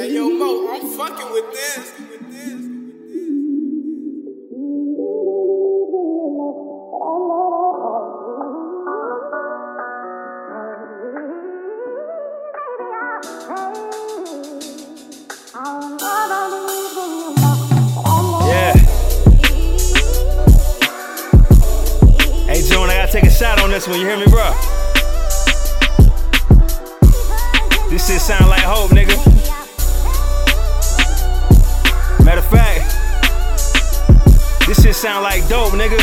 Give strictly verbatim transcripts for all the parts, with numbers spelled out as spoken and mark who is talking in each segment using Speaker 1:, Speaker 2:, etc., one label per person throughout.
Speaker 1: Hey, yo, Mo, I'm fucking with this.
Speaker 2: Yeah. Hey, June, I gotta take a shot on this one. You hear me, bro? This shit sound like hope, nigga. Matter of fact, this shit sound like dope, nigga.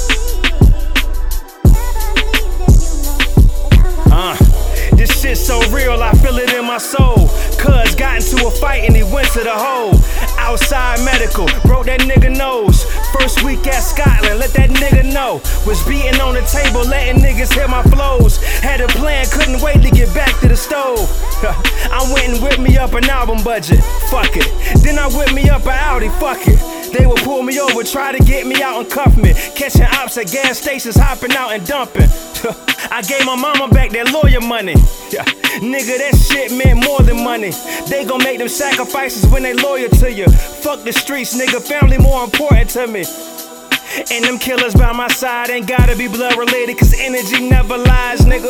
Speaker 2: Uh, this shit so real, I feel it in my soul. Cuz got into a fight and he went to the hole. Outside medical, broke that nigga nose. First week at Scotland, let that nigga know. Was beating on the table, letting niggas hear my flows. Had a plan, couldn't wait to get back to the stove. I went and whipped me up an album budget, fuck it. Then I whipped me up an Audi, fuck it. They would pull me over, try to get me out and cuff me. Catching ops at gas stations, hopping out and dumping. I gave my mama back that lawyer money. Nigga, that shit meant more than money. They gon' make them sacrifices when they loyal to you. Fuck the streets, nigga, family more important to me. And them killers by my side ain't gotta be blood related, cause energy never lies, nigga.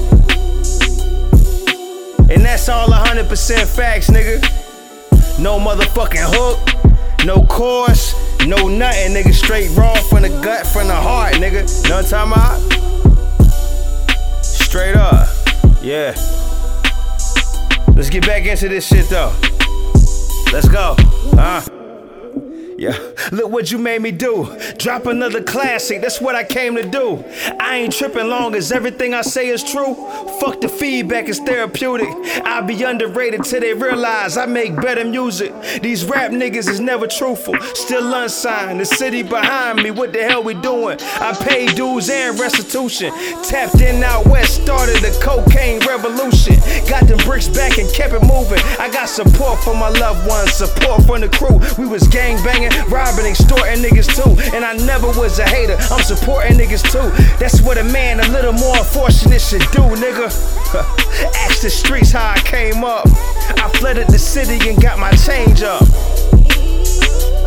Speaker 2: And that's all one hundred percent facts, nigga. No motherfucking hook, no chorus, no nothing, nigga. Straight raw from the gut, from the heart, nigga. Know what I'm talking about? Straight up, yeah. Let's get back into this shit though. Let's go, huh? Yeah, look what you made me do. Drop another classic, that's what I came to do. I ain't tripping long as everything I say is true. Fuck the feedback, it's therapeutic. I be underrated till they realize I make better music. These rap niggas is never truthful. Still unsigned, the city behind me, what the hell we doing? I paid dues and restitution. Tapped in out west, started the cocaine revolution. Got them bricks back and kept it moving. I got support from my loved ones, support from the crew. We was gang banging, robbing, extorting niggas too. And I never was a hater, I'm supporting niggas too. That's what a man a little more unfortunate should do, nigga. Ask the streets how I came up. I flooded the city and got my change up.